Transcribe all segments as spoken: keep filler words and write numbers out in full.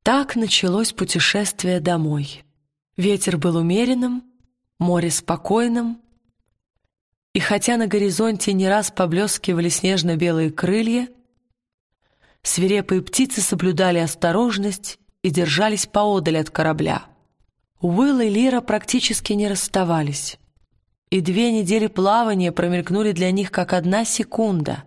Так началось путешествие домой. Ветер был умеренным, море спокойным, и хотя на горизонте не раз поблескивали снежно-белые крылья, свирепые птицы соблюдали осторожность и держались поодаль от корабля. Уилл и Лира практически не расставались, и две недели плавания промелькнули для них как одна секунда.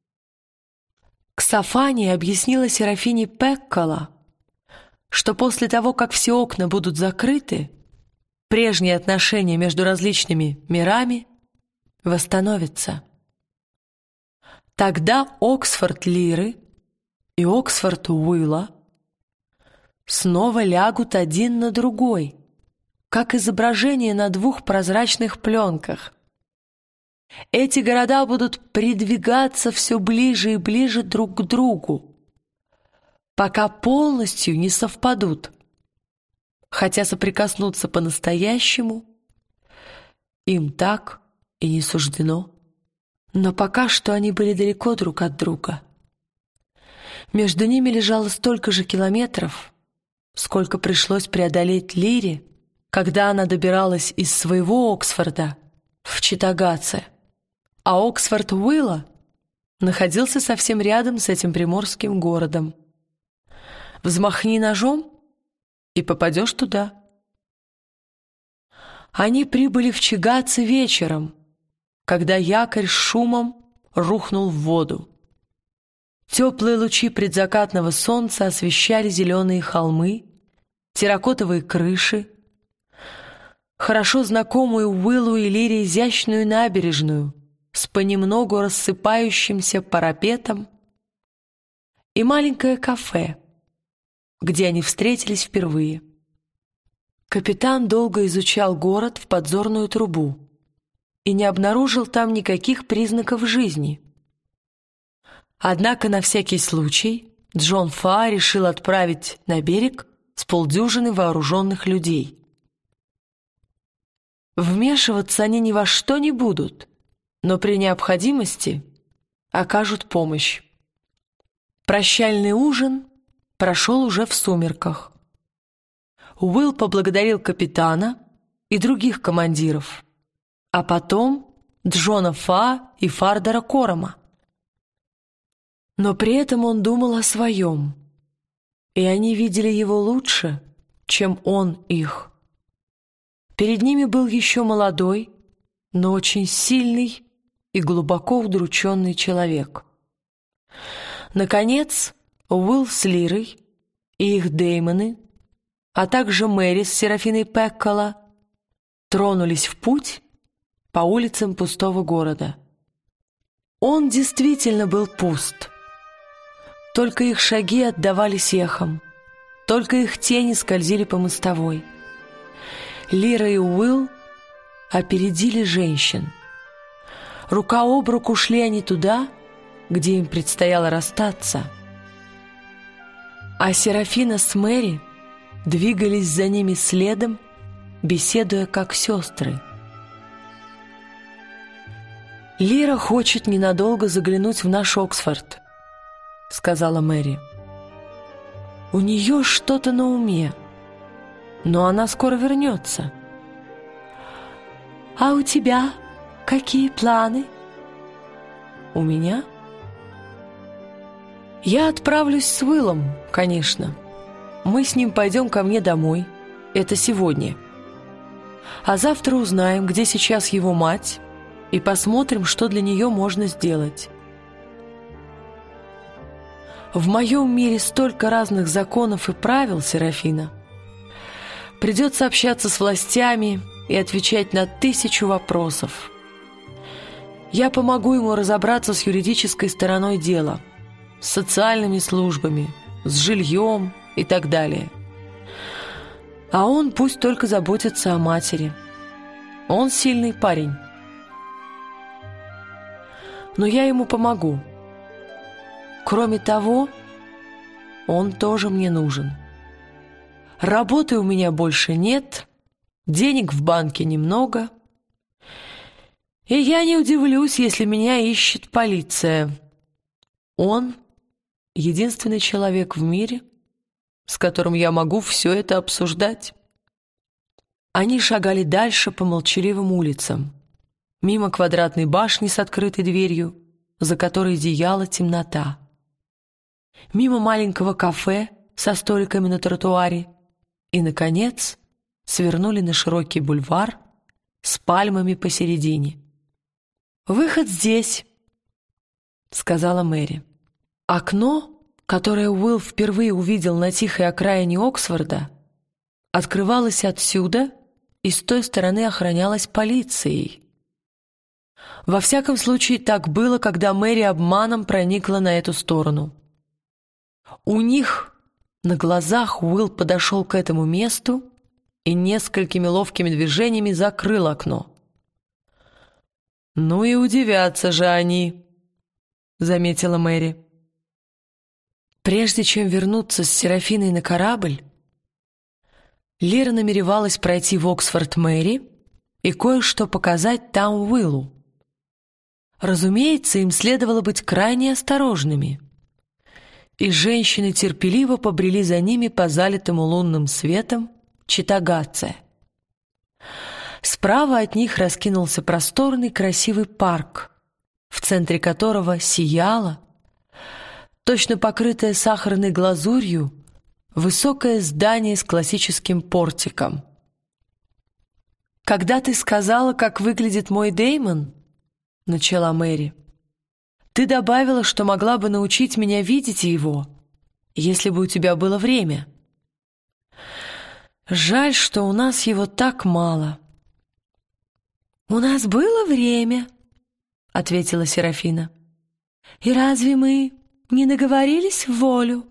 Ксофания объяснила Серафине Пеккола, что после того, как все окна будут закрыты, прежние отношения между различными мирами восстановятся. Тогда Оксфорд Лиры и Оксфорд Уилла снова лягут один на другой, как изображение на двух прозрачных пленках. Эти города будут придвигаться все ближе и ближе друг к другу, пока полностью не совпадут, хотя соприкоснуться по-настоящему им так и не суждено. Но пока что они были далеко друг от друга. Между ними лежало столько же километров, сколько пришлось преодолеть Лире, когда она добиралась из своего Оксфорда в Читтагаце, а Оксфорд Уилла находился совсем рядом с этим приморским городом. Взмахни ножом и попадешь туда. Они прибыли в Чигаце вечером, когда якорь с шумом рухнул в воду. Теплые лучи предзакатного солнца освещали зеленые холмы, терракотовые крыши, хорошо знакомую Уиллу и Лире изящную набережную с понемногу рассыпающимся парапетом и маленькое кафе, где они встретились впервые. Капитан долго изучал город в подзорную трубу и не обнаружил там никаких признаков жизни. Однако на всякий случай Джон Фа решил отправить на берег с полдюжины вооруженных людей. Вмешиваться они ни во что не будут, но при необходимости окажут помощь. Прощальный ужин прошел уже в сумерках. Уилл поблагодарил капитана и других командиров, а потом Джона Фа и Фардера Корома. Но при этом он думал о своем, и они видели его лучше, чем он их. Перед ними был еще молодой, но очень сильный и глубоко удрученный человек. Наконец, Уилл с Лирой и их Дэймоны, а также Мэри с Серафиной Пеккола тронулись в путь по улицам пустого города. Он действительно был пуст. Только их шаги отдавались эхом, только их тени скользили по мостовой. Лира и Уилл опередили женщин. Рука об руку шли они туда, где им предстояло расстаться, а Серафина с Мэри двигались за ними следом, беседуя как сестры. «Лира хочет ненадолго заглянуть в наш Оксфорд», — сказала Мэри. «У нее что-то на уме, но она скоро вернется». «А у тебя какие планы?» «У меня?» «Я отправлюсь с Уиллом, конечно. Мы с ним пойдем ко мне домой. Это сегодня. А завтра узнаем, где сейчас его мать, и посмотрим, что для нее можно сделать. В моем мире столько разных законов и правил, Серафина. Придется общаться с властями и отвечать на тысячу вопросов. Я помогу ему разобраться с юридической стороной дела, с социальными службами, с жильем и так далее. А он пусть только заботится о матери. Он сильный парень. Но я ему помогу. Кроме того, он тоже мне нужен. Работы у меня больше нет, денег в банке немного, и я не удивлюсь, если меня ищет полиция. Он — единственный человек в мире, с которым я могу все это обсуждать». Они шагали дальше по молчаливым улицам, мимо квадратной башни с открытой дверью, за которой зияла темнота, мимо маленького кафе со столиками на тротуаре и, наконец, свернули на широкий бульвар с пальмами посередине. «Выход здесь», — сказала Мэри. Окно, которое Уилл впервые увидел на тихой окраине Оксфорда, открывалось отсюда и с той стороны охранялось полицией. Во всяком случае, так было, когда Мэри обманом проникла на эту сторону. У них на глазах Уилл подошел к этому месту и несколькими ловкими движениями закрыл окно. «Ну и удивятся же они», — заметила Мэри. Прежде чем вернуться с Серафиной на корабль, Лира намеревалась пройти в Оксфорд Мэри и кое-что показать там Уиллу. Разумеется, им следовало быть крайне осторожными, и женщины терпеливо побрели за ними по залитому лунным светом Читагатце. Справа от них раскинулся просторный красивый парк, в центре которого сияло, точно покрытое сахарной глазурью, высокое здание с классическим портиком. «Когда ты сказала, как выглядит мой Дэймон, — начала Мэри, — ты добавила, что могла бы научить меня видеть его, если бы у тебя было время. Жаль, что у нас его так мало». «У нас было время, — ответила Серафина. И разве мы не наговорились в волю?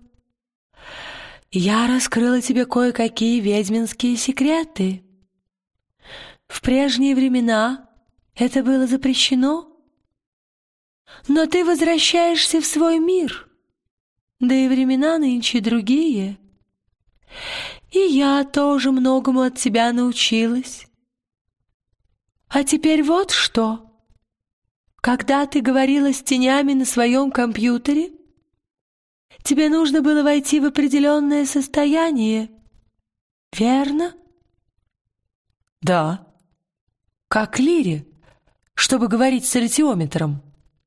Я раскрыла тебе кое-какие ведьминские секреты. В прежние времена это было запрещено. Но ты возвращаешься в свой мир, да и времена нынче другие. И я тоже многому от тебя научилась. А теперь вот что. Когда ты говорила с тенями на своем компьютере, тебе нужно было войти в определенное состояние, верно? Да. Как Лире, чтобы говорить с ретиометром.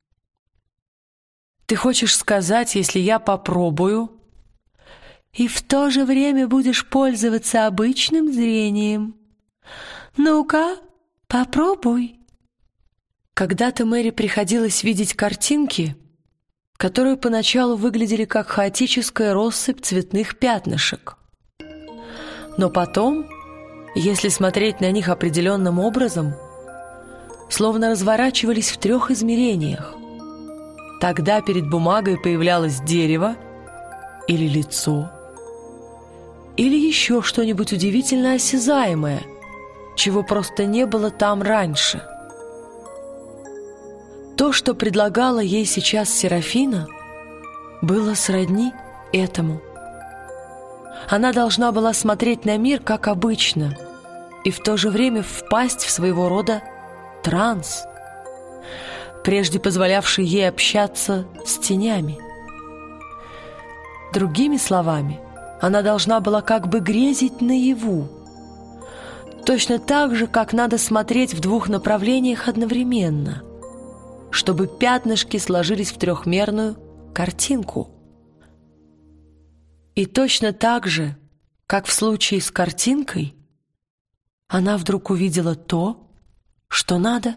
Ты хочешь сказать, если я попробую, и в то же время будешь пользоваться обычным зрением? Ну-ка, попробуй. Когда-то Мэри приходилось видеть картинки, которые поначалу выглядели как хаотическая россыпь цветных пятнышек. Но потом, если смотреть на них определенным образом, словно разворачивались в трех измерениях. Тогда перед бумагой появлялось дерево или лицо, или еще что-нибудь удивительно осязаемое, чего просто не было там раньше. То, что предлагала ей сейчас Серафина, было сродни этому. Она должна была смотреть на мир как обычно и в то же время впасть в своего рода транс, прежде позволявший ей общаться с тенями. Другими словами, она должна была как бы грезить наяву, точно так же, как надо смотреть в двух направлениях одновременно, чтобы пятнышки сложились в трехмерную картинку. И точно так же, как в случае с картинкой, она вдруг увидела то, что надо.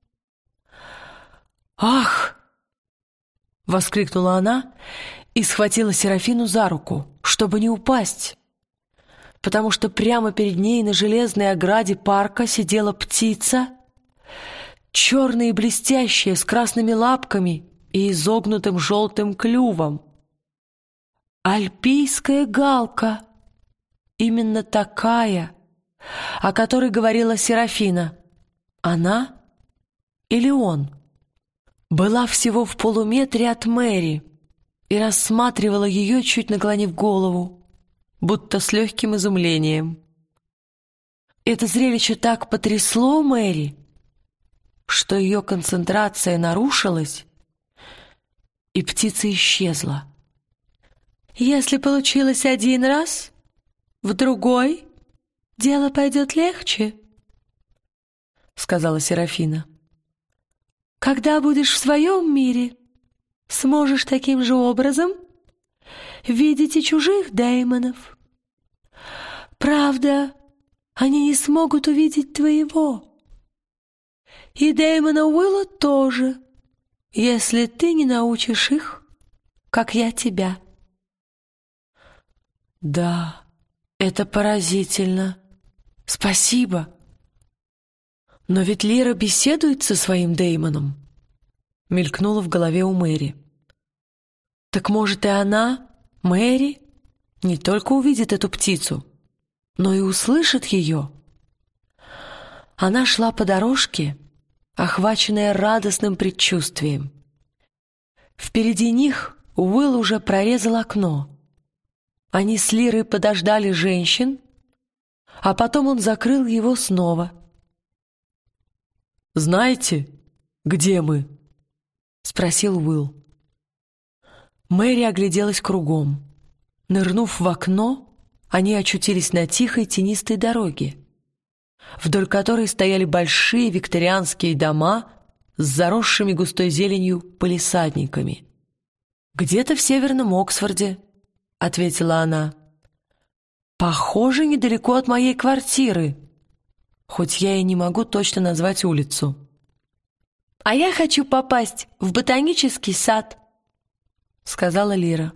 «Ах!» — воскликнула она и схватила Серафину за руку, чтобы не упасть, потому что прямо перед ней на железной ограде парка сидела птица, черная и блестящая, с красными лапками и изогнутым желтым клювом. Альпийская галка, именно такая, о которой говорила Серафина. Она или он была всего в полуметре от Мэри и рассматривала ее, чуть наклонив голову, будто с легким изумлением. Это зрелище так потрясло Мэри, что ее концентрация нарушилась, и птица исчезла. Если получилось один раз, в другой дело пойдет легче, сказала Серафина. Когда будешь в своем мире, сможешь таким же образом видеть и чужих демонов. Правда, они не смогут увидеть твоего. И Дэймона Уилла тоже, если ты не научишь их, как я тебя. Да, это поразительно. Спасибо. Но ведь Лира беседует со своим Дэймоном, мелькнуло в голове у Мэри. Так может и она, Мэри, не только увидит эту птицу, но и услышит ее. Она шла по дорожке, охваченная радостным предчувствием. Впереди них Уилл уже прорезал окно. Они с Лирой подождали женщин, а потом он закрыл его снова. «Знаете, где мы?» — спросил Уилл. Мэри огляделась кругом. Нырнув в окно, они очутились на тихой тенистой дороге, вдоль которой стояли большие викторианские дома с заросшими густой зеленью палисадниками. «Где-то в северном Оксфорде», — ответила она. «Похоже, недалеко от моей квартиры, хоть я и не могу точно назвать улицу». «А я хочу попасть в ботанический сад», — сказала Лира.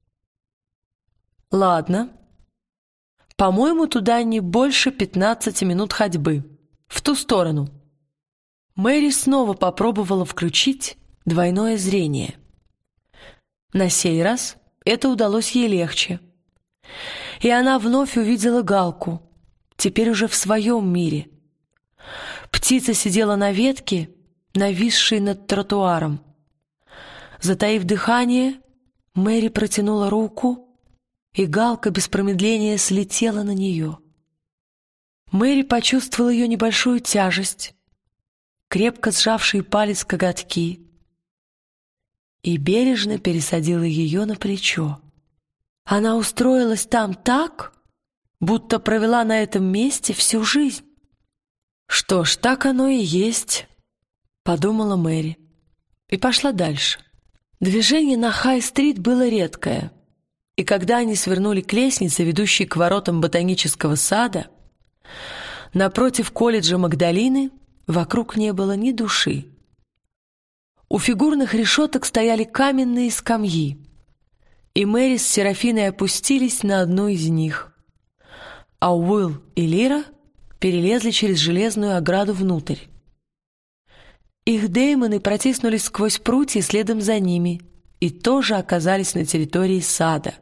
«Ладно. По-моему, туда не больше пятнадцати минут ходьбы. В ту сторону». Мэри снова попробовала включить двойное зрение. На сей раз это удалось ей легче. И она вновь увидела галку, теперь уже в своем мире. Птица сидела на ветке, нависшей над тротуаром. Затаив дыхание, Мэри протянула руку, и галка без промедления слетела на нее. Мэри почувствовала ее небольшую тяжесть, крепко сжавшие палец коготки, и бережно пересадила ее на плечо. Она устроилась там так, будто провела на этом месте всю жизнь. «Что ж, так оно и есть», — подумала Мэри, и пошла дальше. Движение на Хай-стрит было редкое, и когда они свернули к лестнице, ведущей к воротам ботанического сада, напротив колледжа Магдалины вокруг не было ни души. У фигурных решеток стояли каменные скамьи, и Мэри с Серафиной опустились на одну из них, а Уилл и Лира перелезли через железную ограду внутрь. Их деймоны протиснулись сквозь прутья следом за ними и тоже оказались на территории сада.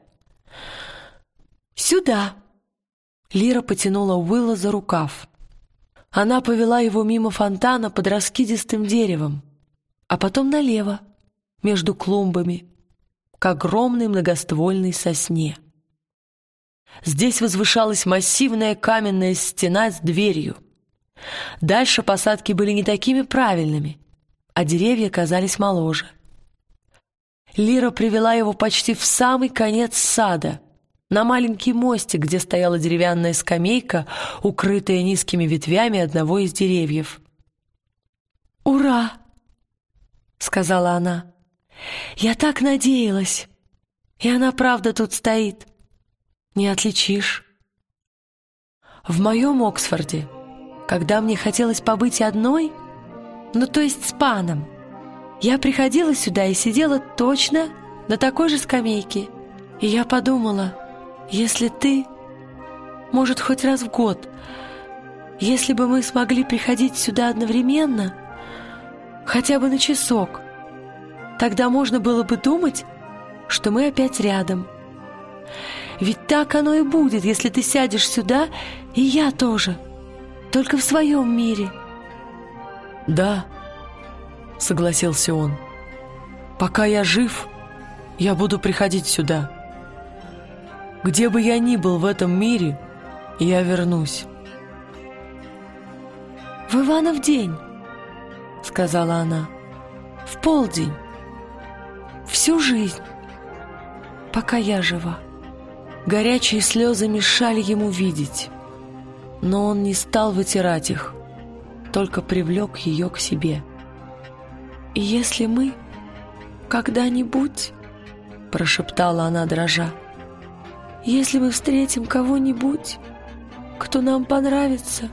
«Сюда!» Лира потянула Уилла за рукав. Она повела его мимо фонтана под раскидистым деревом, а потом налево, между клумбами, к огромной многоствольной сосне. Здесь возвышалась массивная каменная стена с дверью. Дальше посадки были не такими правильными, а деревья казались моложе. Лира привела его почти в самый конец сада, на маленький мостик, где стояла деревянная скамейка, укрытая низкими ветвями одного из деревьев. «Ура!» — сказала она. «Я так надеялась! И она правда тут стоит. Не отличишь». В моем Оксфорде, когда мне хотелось побыть одной, ну то есть с паном, я приходила сюда и сидела точно на такой же скамейке. И я подумала, если ты, может, хоть раз в год, если бы мы смогли приходить сюда одновременно, хотя бы на часок, тогда можно было бы думать, что мы опять рядом. Ведь так оно и будет, если ты сядешь сюда, и я тоже, только в своем мире. «Да», — согласился он, — «пока я жив, я буду приходить сюда. Где бы я ни был в этом мире, я вернусь». «В Иванов день», — сказала она, — «в полдень, всю жизнь». пока я жива». Горячие слезы мешали ему видеть, но он не стал вытирать их, только привлек ее к себе. «И если мы когда-нибудь, — прошептала она, дрожа, — если мы встретим кого-нибудь, кто нам понравится,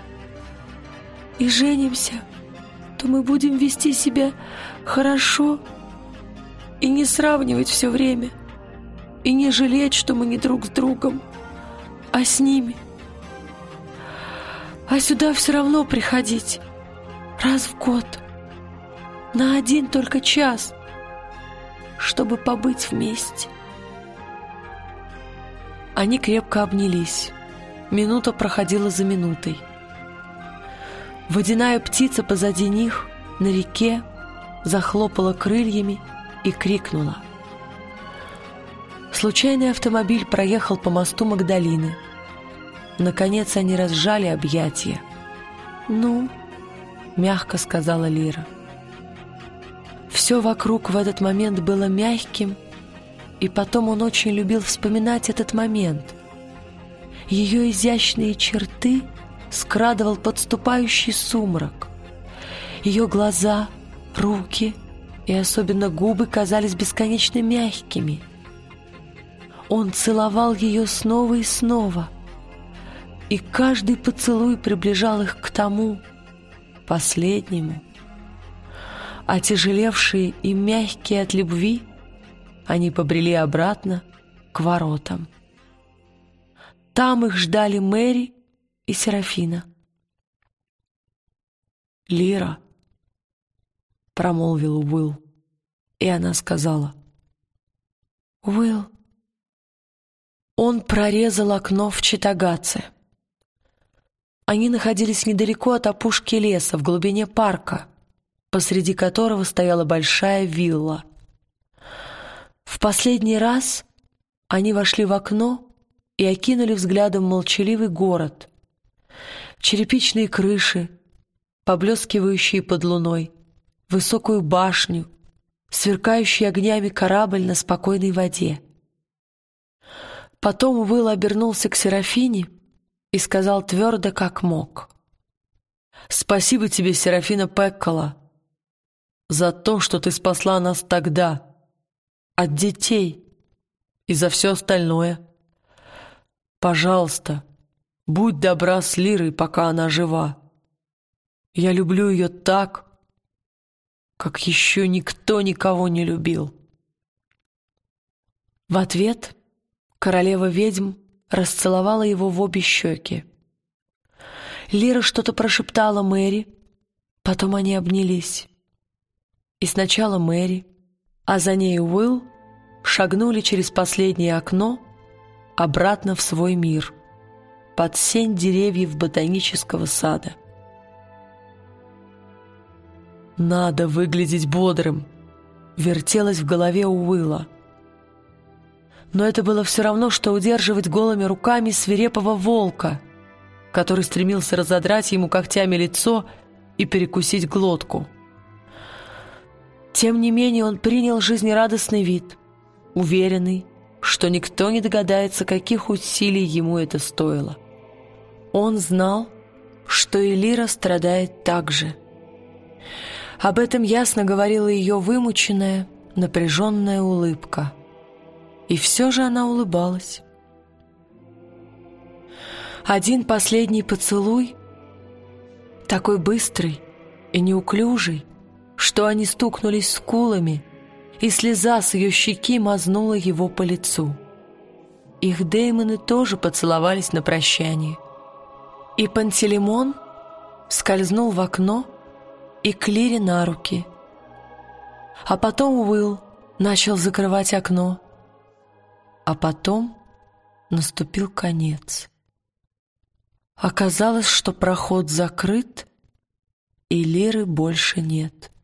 и женимся, то мы будем вести себя хорошо и не сравнивать все время, и не жалеть, что мы не друг с другом, а с ними. А сюда все равно приходить раз в год, на один только час, чтобы побыть вместе». Они крепко обнялись. Минута проходила за минутой. Водяная птица позади них на реке захлопала крыльями и крикнула. Случайный автомобиль проехал по мосту Магдалины. Наконец они разжали объятия. «Ну?» — мягко сказала Лира. Все вокруг в этот момент было мягким, и потом он очень любил вспоминать этот момент. Ее изящные черты скрадывал подступающий сумрак. Ее глаза, руки и особенно губы казались бесконечно мягкими. Он целовал ее снова и снова, и каждый поцелуй приближал их к тому, последнему. Отяжелевшие и мягкие от любви, они побрели обратно к воротам. Там их ждали Мэри и Серафина. «Лира», — промолвил Уилл, и она сказала: «Уилл». Он прорезал окно в Читагаце. Они находились недалеко от опушки леса, в глубине парка, посреди которого стояла большая вилла. В последний раз они вошли в окно и окинули взглядом молчаливый город, черепичные крыши, поблескивающие под луной, высокую башню, сверкающий огнями корабль на спокойной воде. Потом Уилл обернулся к Серафине и сказал твердо, как мог: «Спасибо тебе, Серафина Пеккола, за то, что ты спасла нас тогда от детей и за все остальное. Пожалуйста, будь добра с Лирой, пока она жива. Я люблю ее так, как еще никто никого не любил». В ответ королева-ведьм расцеловала его в обе щеки. Лира что-то прошептала Мэри, потом они обнялись. И сначала Мэри, а за ней Уилл шагнули через последнее окно обратно в свой мир, под сень деревьев ботанического сада. «Надо выглядеть бодрым», — вертелось в голове у Уилла. Но это было все равно, что удерживать голыми руками свирепого волка, который стремился разодрать ему когтями лицо и перекусить глотку. Тем не менее он принял жизнерадостный вид, уверенный, что никто не догадается, каких усилий ему это стоило. Он знал, что и Лира страдает так же. Об этом ясно говорила ее вымученная, напряженная улыбка. И все же она улыбалась. Один последний поцелуй, такой быстрый и неуклюжий, что они стукнулись скулами, и слеза с ее щеки мазнула его по лицу. Их деймоны тоже поцеловались на прощание. И Пантелеймон скользнул в окно и к Лире на руки. А потом Уилл начал закрывать окно. А потом наступил конец. Оказалось, что проход закрыт, и Лиры больше нет.